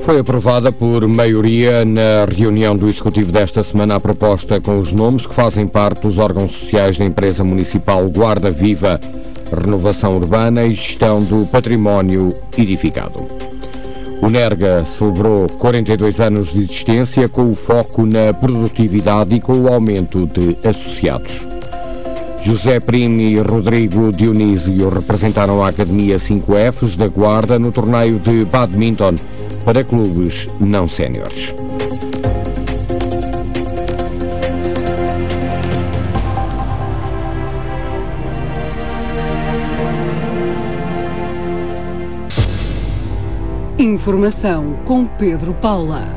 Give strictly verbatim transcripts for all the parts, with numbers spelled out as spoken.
Foi aprovada por maioria na reunião do Executivo desta semana a proposta com os nomes que fazem parte dos órgãos sociais da empresa municipal Guarda Viva, Renovação Urbana e Gestão do Património Edificado. O NERGA celebrou quarenta e dois anos de existência com o foco na produtividade e com o aumento de associados. José Primo e Rodrigo Dionísio representaram a Academia cinco Fs da Guarda no torneio de badminton para clubes não séniores. Informação com Pedro Paula.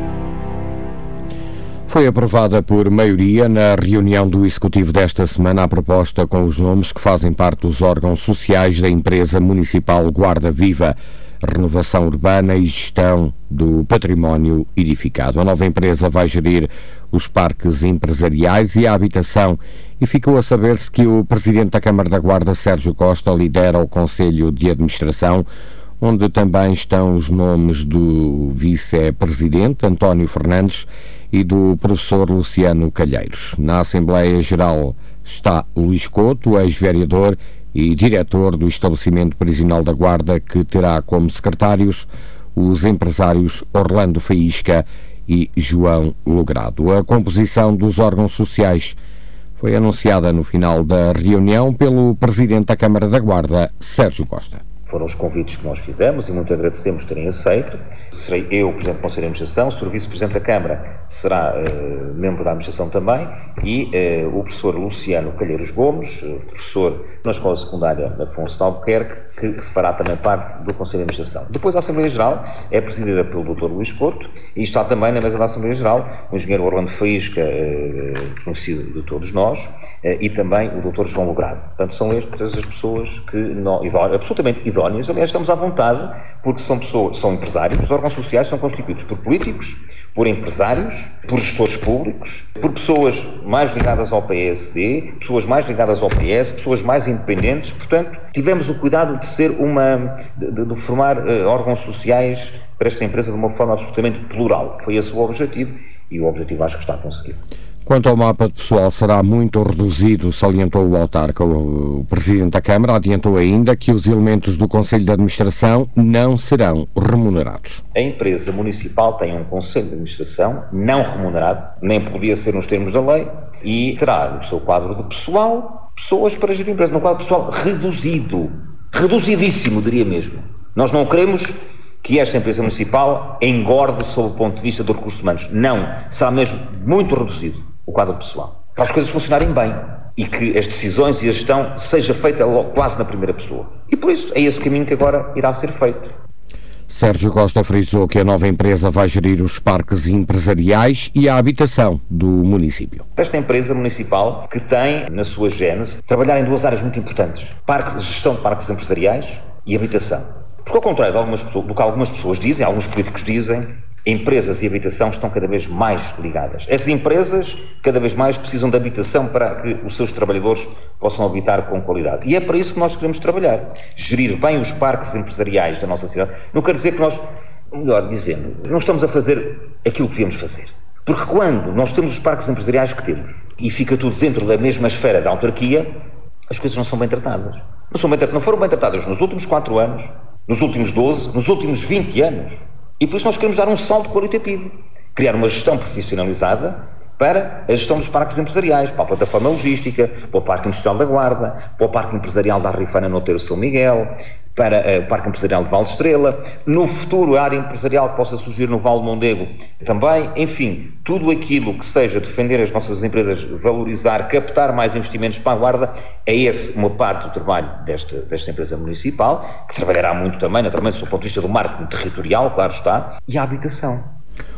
Foi aprovada por maioria na reunião do Executivo desta semana a proposta com os nomes que fazem parte dos órgãos sociais da empresa municipal Guarda Viva, Renovação Urbana e Gestão do Património Edificado. A nova empresa vai gerir os parques empresariais e a habitação e ficou a saber-se que o Presidente da Câmara da Guarda, Sérgio Costa, lidera o Conselho de Administração, onde também estão os nomes do Vice-Presidente, António Fernandes, e do Professor Luciano Calheiros. Na Assembleia Geral está Luís Couto, ex-vereador e diretor do estabelecimento prisional da Guarda, que terá como secretários os empresários Orlando Faísca e João Logrado. A composição dos órgãos sociais foi anunciada no final da reunião pelo Presidente da Câmara da Guarda, Sérgio Costa. Foram os convites que nós fizemos e muito agradecemos terem aceito. Serei eu, Presidente do Conselho de Administração, o senhor Vice-Presidente da Câmara será uh, membro da Administração também e uh, o professor Luciano Calheiros Gomes, uh, professor na Escola Secundária Afonso de Albuquerque, que, que se fará também parte do Conselho de Administração. Depois a Assembleia Geral é presidida pelo doutor Luís Couto e está também na mesa da Assembleia Geral o engenheiro Orlando Faísca, uh, conhecido de todos nós, uh, e também o doutor João Logrado. Portanto, são estas as pessoas que, não, absolutamente idóneas. Aliás, estamos à vontade, porque são pessoas, são empresários. Os órgãos sociais são constituídos por políticos, por empresários, por gestores públicos, por pessoas mais ligadas ao P S D, pessoas mais ligadas ao P S, pessoas mais independentes. Portanto, tivemos o cuidado de ser uma, de, de formar uh, órgãos sociais para esta empresa de uma forma absolutamente plural. Foi esse o objetivo e o objetivo acho que está conseguido. Quanto ao mapa de pessoal, será muito reduzido, salientou o autarca. O Presidente da Câmara adiantou ainda que os elementos do Conselho de Administração não serão remunerados. A empresa municipal tem um Conselho de Administração não remunerado, nem podia ser nos termos da lei, e terá no seu quadro de pessoal pessoas para gerir a empresa, num quadro pessoal reduzido, reduzidíssimo, diria mesmo. Nós não queremos que esta empresa municipal engorde sob o ponto de vista dos recursos humanos. Não, será mesmo muito reduzido o quadro pessoal, para as coisas funcionarem bem e que as decisões e a gestão seja feita logo, quase na primeira pessoa. E por isso é esse caminho que agora irá ser feito. Sérgio Costa frisou que a nova empresa vai gerir os parques empresariais e a habitação do município. Esta empresa municipal que tem na sua gênese trabalhar em duas áreas muito importantes: parques, gestão de parques empresariais e habitação. Porque ao contrário de algumas pessoas, do que algumas pessoas dizem, alguns políticos dizem, empresas e habitação estão cada vez mais ligadas. Essas empresas cada vez mais precisam de habitação para que os seus trabalhadores possam habitar com qualidade. E é para isso que nós queremos trabalhar. Gerir bem os parques empresariais da nossa cidade. Não quer dizer que nós, melhor dizendo, não estamos a fazer aquilo que devíamos fazer. Porque quando nós temos os parques empresariais que temos e fica tudo dentro da mesma esfera da autarquia, as coisas não são bem tratadas. Não, são bem, não foram bem tratadas nos últimos quatro anos, nos últimos doze, nos últimos vinte anos. E por isso nós queremos dar um salto qualitativo, criar uma gestão profissionalizada para a gestão dos parques empresariais, para a plataforma logística, para o Parque Industrial da Guarda, para o Parque Empresarial da Arrifana no Outeiro São Miguel, para uh, o Parque Empresarial de Val de Estrela, no futuro a área empresarial que possa surgir no Val de Mondego também, enfim, tudo aquilo que seja defender as nossas empresas, valorizar, captar mais investimentos para a Guarda, é esse uma parte do trabalho desta, desta empresa municipal, que trabalhará muito também, naturalmente, do ponto de vista do marketing territorial, claro está, e a habitação.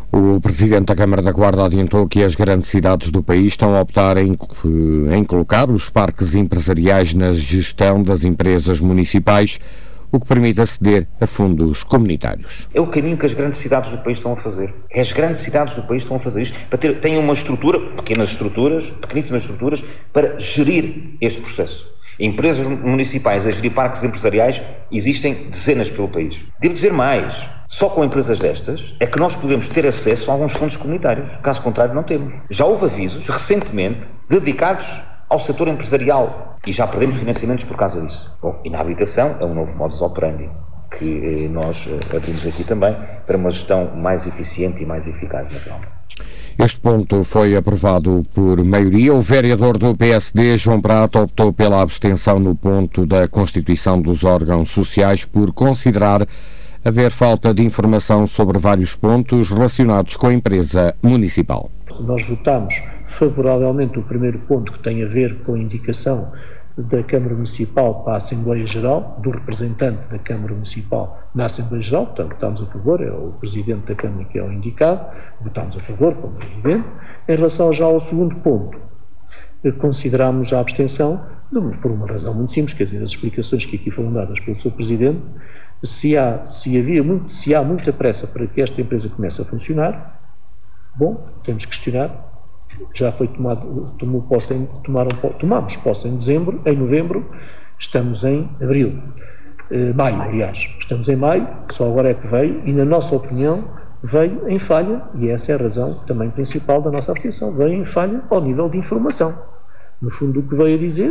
O Presidente da Câmara da Guarda adiantou que as grandes cidades do país estão a optar em, em colocar os parques empresariais na gestão das empresas municipais, o que permite aceder a fundos comunitários. É o caminho que as grandes cidades do país estão a fazer. As grandes cidades do país estão a fazer isto, para ter, têm uma estrutura, pequenas estruturas, pequeníssimas estruturas, para gerir este processo. Empresas municipais a gerir parques empresariais existem dezenas pelo país. Devo dizer mais, só com empresas destas é que nós podemos ter acesso a alguns fundos comunitários. Caso contrário, não temos. Já houve avisos, recentemente, dedicados ao setor empresarial e já perdemos financiamentos por causa disso. Bom, e na habitação é um novo modus operandi que eh, nós eh, abrimos aqui também para uma gestão mais eficiente e mais eficaz, naturalmente. Este ponto foi aprovado por maioria. O vereador do P S D, João Prata, optou pela abstenção no ponto da constituição dos órgãos sociais por considerar haver falta de informação sobre vários pontos relacionados com a empresa municipal. Nós votamos favoravelmente o primeiro ponto, que tem a ver com a indicação da Câmara Municipal para a Assembleia Geral, do representante da Câmara Municipal na Assembleia Geral, portanto votámos a favor, é o Presidente da Câmara que é o indicado, votámos a favor, como evidente. Em relação já ao segundo ponto, considerámos a abstenção, por uma razão muito simples, quer dizer, as explicações que aqui foram dadas pelo seu Presidente, se há, se havia muito, se há muita pressa para que esta empresa comece a funcionar, bom, temos que questionar. Já foi tomado, tomou posse em, tomaram, tomamos posse em dezembro, em novembro, estamos em abril, eh, maio, aliás, estamos em maio, só agora é que veio, e na nossa opinião veio em falha, e essa é a razão também principal da nossa abstenção, veio em falha ao nível de informação. No fundo, o que veio a dizer,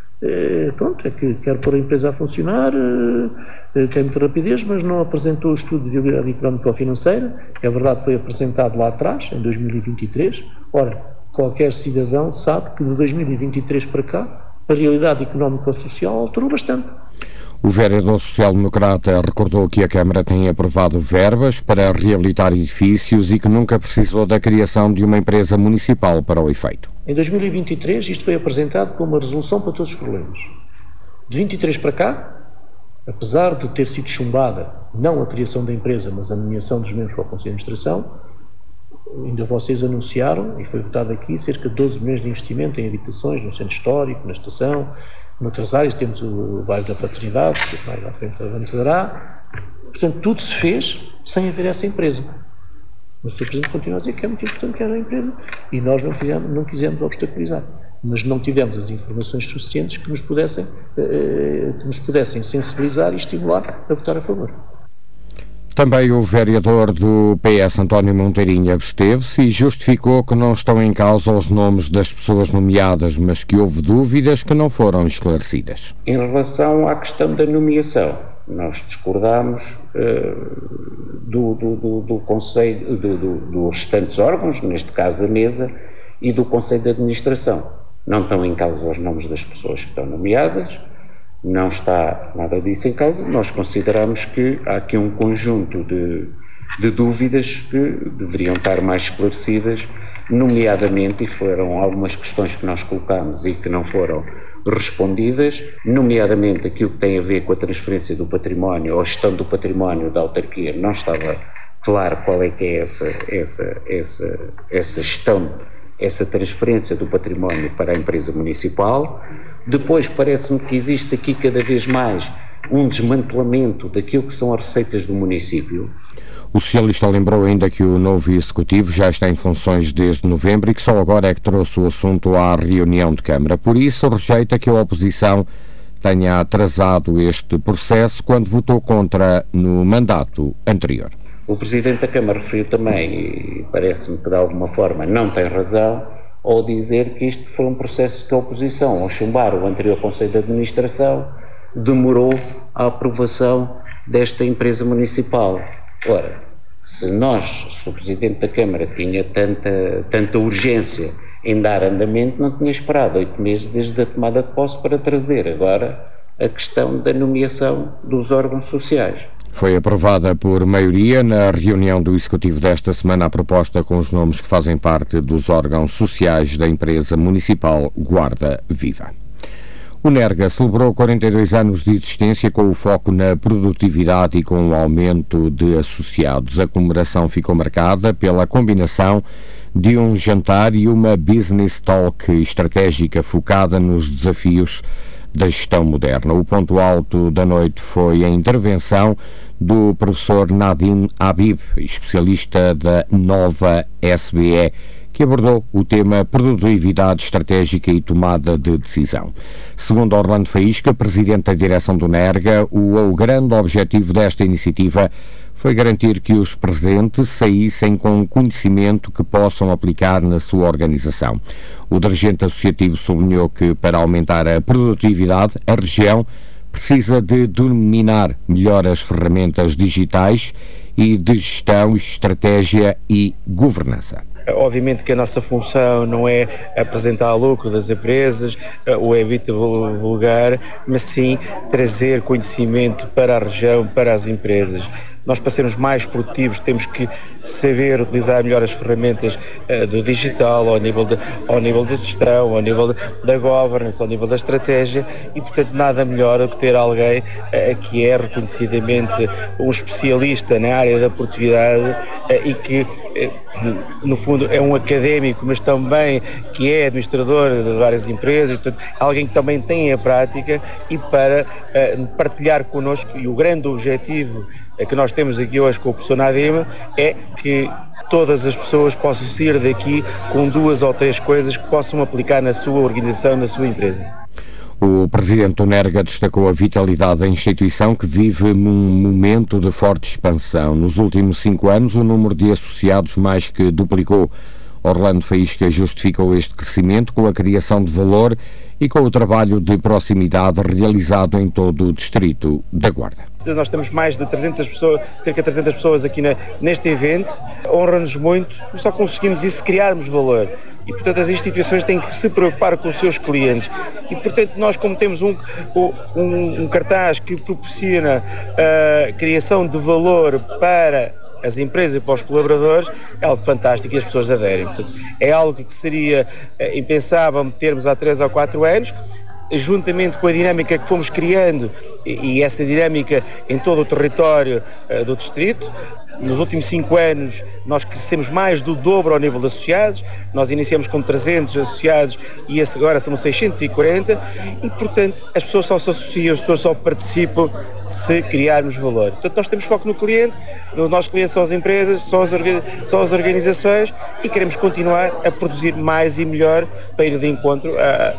eh, pronto, é que quer pôr a empresa a funcionar, eh, tem muita rapidez, mas não apresentou o estudo de viabilidade económica ou financeira. É verdade, foi apresentado lá atrás, em dois mil e vinte e três. Ora, qualquer cidadão sabe que de dois mil e vinte e três para cá, a realidade económica ou social alterou bastante. O vereador social-democrata recordou que a Câmara tem aprovado verbas para reabilitar edifícios e que nunca precisou da criação de uma empresa municipal para o efeito. Em dois mil e vinte e três isto foi apresentado como uma resolução para todos os problemas. De vinte e três para cá, apesar de ter sido chumbada não a criação da empresa, mas a nomeação dos membros para o Conselho de Administração, ainda vocês anunciaram, e foi votado aqui, cerca de doze milhões de investimento em habitações, no centro histórico, na estação, noutras áreas, temos o Bairro da Fraternidade, que mais à frente avançará. Portanto, tudo se fez sem haver essa empresa. Mas o senhor Presidente continua a dizer que é muito importante que haja a empresa, e nós não, fizemos, não quisemos obstaculizar. Mas não tivemos as informações suficientes que nos pudessem, eh, que nos pudessem sensibilizar e estimular a votar a favor. Também o vereador do P S, António Monteirinho, absteve-se e justificou que não estão em causa os nomes das pessoas nomeadas, mas que houve dúvidas que não foram esclarecidas. Em relação à questão da nomeação, nós discordámos uh, do, do, do, do Conselho, do, do, dos restantes órgãos, neste caso a mesa, e do Conselho de Administração. Não estão em causa os nomes das pessoas que estão nomeadas, não está nada disso em causa. Nós consideramos que há aqui um conjunto de, de dúvidas que deveriam estar mais esclarecidas, nomeadamente, e foram algumas questões que nós colocámos e que não foram respondidas, nomeadamente aquilo que tem a ver com a transferência do património ou a gestão do património da autarquia. Não estava claro qual é que é essa, essa, essa, essa gestão, essa transferência do património para a empresa municipal. Depois parece-me que existe aqui cada vez mais um desmantelamento daquilo que são as receitas do município. O socialista lembrou ainda que o novo executivo já está em funções desde novembro e que só agora é que trouxe o assunto à reunião de Câmara. Por isso, rejeita que a oposição tenha atrasado este processo quando votou contra no mandato anterior. O Presidente da Câmara referiu também, e parece-me que de alguma forma não tem razão, ao dizer que isto foi um processo que a oposição, ao chumbar o anterior Conselho de Administração, demorou a aprovação desta empresa municipal. Ora, se nós, se o Presidente da Câmara tinha tanta, tanta urgência em dar andamento, não tinha esperado oito meses desde a tomada de posse para trazer agora a questão da nomeação dos órgãos sociais. Foi aprovada por maioria na reunião do Executivo desta semana a proposta com os nomes que fazem parte dos órgãos sociais da empresa municipal Guarda Viva. O Nerga celebrou quarenta e dois anos de existência com o foco na produtividade e com o aumento de associados. A comemoração ficou marcada pela combinação de um jantar e uma business talk estratégica focada nos desafios da gestão moderna. O ponto alto da noite foi a intervenção do professor Nadim Habib, especialista da nova S B E, que que abordou o tema produtividade estratégica e tomada de decisão. Segundo Orlando Faísca, presidente da direção do NERGA, o, o grande objetivo desta iniciativa foi garantir que os presentes saíssem com conhecimento que possam aplicar na sua organização. O dirigente associativo sublinhou que, para aumentar a produtividade, a região precisa de dominar melhor as ferramentas digitais e de gestão, estratégia e governança. Obviamente que a nossa função não é apresentar lucro das empresas, o evita vulgar, mas sim trazer conhecimento para a região, para as empresas. Nós, para sermos mais produtivos, temos que saber utilizar melhor as ferramentas uh, do digital, ao nível, de, ao nível da gestão, ao nível de, da governance, ao nível da estratégia, e, portanto, nada melhor do que ter alguém uh, que é reconhecidamente um especialista na área da produtividade uh, e que, uh, no fundo, é um académico, mas também que é administrador de várias empresas, portanto, alguém que também tem a prática e para uh, partilhar connosco, e o grande objetivo uh, que nós temos aqui hoje com o professor Nadim é que todas as pessoas possam sair daqui com duas ou três coisas que possam aplicar na sua organização, na sua empresa. O presidente do NERGA destacou a vitalidade da instituição, que vive num momento de forte expansão. Nos últimos cinco anos, o número de associados mais que duplicou. Orlando Faísca justificou este crescimento com a criação de valor e com o trabalho de proximidade realizado em todo o distrito da Guarda. Nós temos mais de trezentas pessoas, cerca de trezentas pessoas aqui na, neste evento, honra-nos muito, só conseguimos isso se criarmos valor. E, portanto, as instituições têm que se preocupar com os seus clientes. E, portanto, nós, como temos um, um, um cartaz que proporciona a criação de valor para as empresas e para os colaboradores, é algo fantástico e as pessoas aderem. Portanto, é algo que seria é, impensável termos há três ou quatro anos, juntamente com a dinâmica que fomos criando e, e essa dinâmica em todo o território uh, do distrito. Nos últimos cinco anos nós crescemos mais do dobro ao nível de associados, nós iniciamos com trezentos associados e agora somos seiscentos e quarenta e, portanto, as pessoas só se associam, as pessoas só participam se criarmos valor. Portanto, nós temos foco no cliente, os nossos clientes são as empresas, são as, são as organizações e queremos continuar a produzir mais e melhor para ir de encontro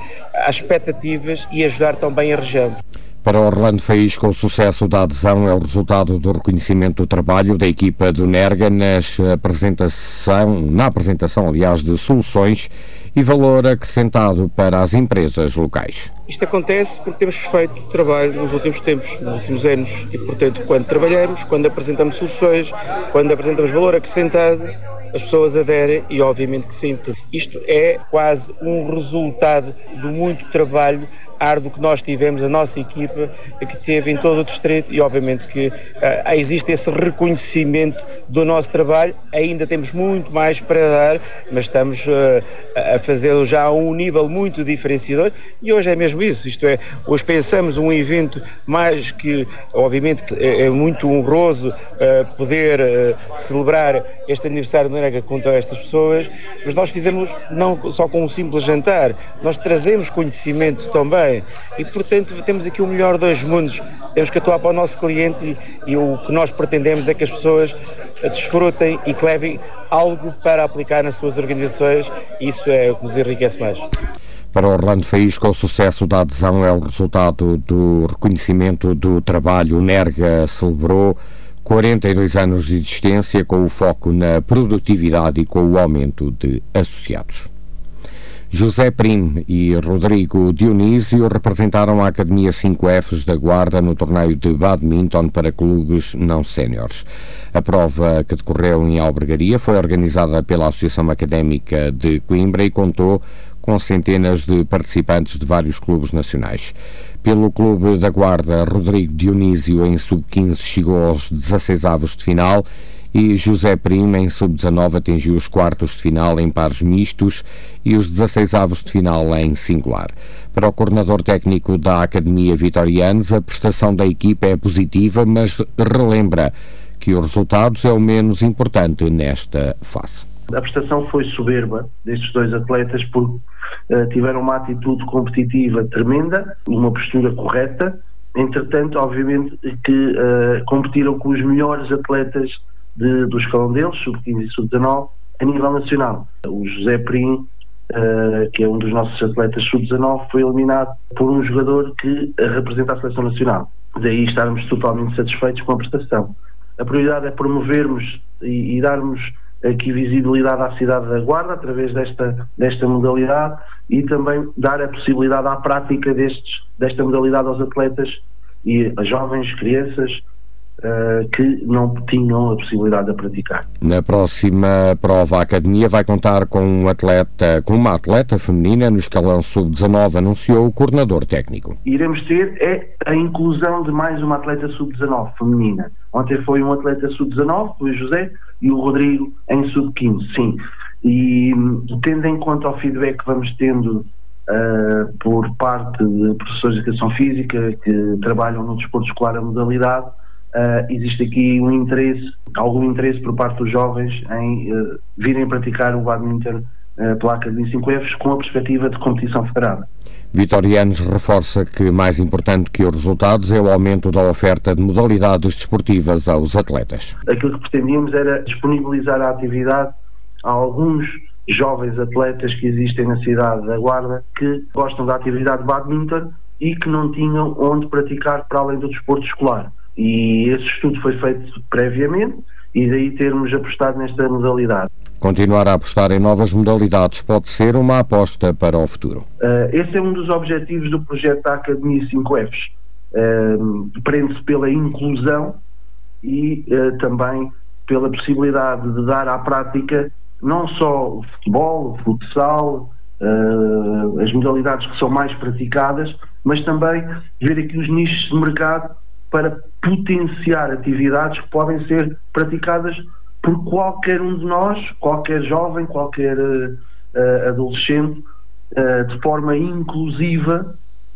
às expectativas e ajudar também a região. Para Orlando Faísca, o sucesso da adesão é o resultado do reconhecimento do trabalho da equipa do NERGA nas apresentação, na apresentação, aliás, de soluções e valor acrescentado para as empresas locais. Isto acontece porque temos feito trabalho nos últimos tempos, nos últimos anos, e, portanto, quando trabalhamos, quando apresentamos soluções, quando apresentamos valor acrescentado, as pessoas aderem e, obviamente, que sim. Isto é quase um resultado do muito trabalho árduo que nós tivemos, a nossa equipa que teve em todo o distrito e, obviamente, que uh, existe esse reconhecimento do nosso trabalho. Ainda temos muito mais para dar, mas estamos uh, a fazê-lo já a um nível muito diferenciador e hoje é mesmo isso. Isto é, hoje pensamos um evento mais que, obviamente, que é, é muito honroso uh, poder uh, celebrar este aniversário do NERGA com estas pessoas, mas nós fizemos não só com um simples jantar, nós trazemos conhecimento também. E, portanto, temos aqui o melhor dos mundos. Temos que atuar para o nosso cliente e, e o que nós pretendemos é que as pessoas desfrutem e que levem algo para aplicar nas suas organizações. Isso é o que nos enriquece mais. Para Orlando Faísca, o sucesso da adesão é o resultado do reconhecimento do trabalho. O NERGA celebrou quarenta e dois anos de existência com o foco na produtividade e com o aumento de associados. José Prim e Rodrigo Dionísio representaram a Academia cinco Fs da Guarda no torneio de badminton para clubes não séniores. A prova, que decorreu em Albergaria, foi organizada pela Associação Académica de Coimbra e contou com centenas de participantes de vários clubes nacionais. Pelo Clube da Guarda, Rodrigo Dionísio, em sub quinze, chegou aos dezasseis avos de final e José Prima, em sub dezanove, atingiu os quartos de final em pares mistos e os dezasseis avos de final em singular. Para o coordenador técnico da Academia Vitorianos, a prestação da equipa é positiva, mas relembra que os resultados é o menos importante nesta fase. A prestação foi soberba destes dois atletas porque uh, tiveram uma atitude competitiva tremenda, uma postura correta. Entretanto, obviamente que uh, competiram com os melhores atletas de, do escalão deles, sub quinze e sub dezanove, a nível nacional. O José Prim, Uh, que é um dos nossos atletas sub dezanove, foi eliminado por um jogador que representa a seleção nacional. Daí estarmos totalmente satisfeitos com a prestação. A prioridade é promovermos e, e darmos aqui visibilidade à cidade da Guarda através desta, desta modalidade e também dar a possibilidade à prática destes, desta modalidade aos atletas e a jovens, crianças, Uh, que não tinham a possibilidade de praticar. Na próxima prova, a Academia vai contar com um atleta, com uma atleta feminina no escalão sub dezanove, anunciou o coordenador técnico. Iremos ter é a inclusão de mais uma atleta sub dezanove feminina. Ontem foi um atleta sub dezanove, foi o José, e o Rodrigo em sub quinze, sim. E tendo em conta o feedback que vamos tendo uh, por parte de professores de educação física que trabalham no desporto escolar a modalidade, Uh, existe aqui um interesse, algum interesse por parte dos jovens em uh, virem praticar o badminton uh, pela Academia cinco F com a perspectiva de competição federada. Vitorianos reforça que mais importante que os resultados é o aumento da oferta de modalidades desportivas aos atletas. Aquilo que pretendíamos era disponibilizar a atividade a alguns jovens atletas que existem na cidade da Guarda que gostam da atividade de badminton e que não tinham onde praticar para além do desporto escolar. E esse estudo foi feito previamente e daí termos apostado nesta modalidade. Continuar a apostar em novas modalidades pode ser uma aposta para o futuro. Uh, esse é um dos objetivos do projeto da Academia cinco F. Uh, prende-se pela inclusão e uh, também pela possibilidade de dar à prática não só o futebol, o futsal, uh, as modalidades que são mais praticadas, mas também ver aqui os nichos de mercado para potenciar atividades que podem ser praticadas por qualquer um de nós, qualquer jovem, qualquer uh, uh, adolescente, uh, de forma inclusiva,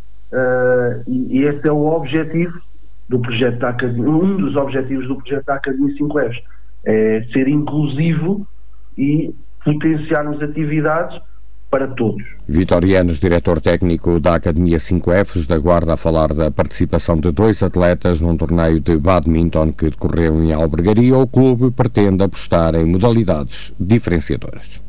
uh, e, e esse é o objetivo do projeto da Academia, um dos objetivos do projeto da Academia cinco F, é ser inclusivo e potenciarmos atividades para todos. Vitorianos, diretor técnico da Academia cinco F da Guarda, a falar da participação de dois atletas num torneio de badminton que decorreu em Albergaria. O clube pretende apostar em modalidades diferenciadoras.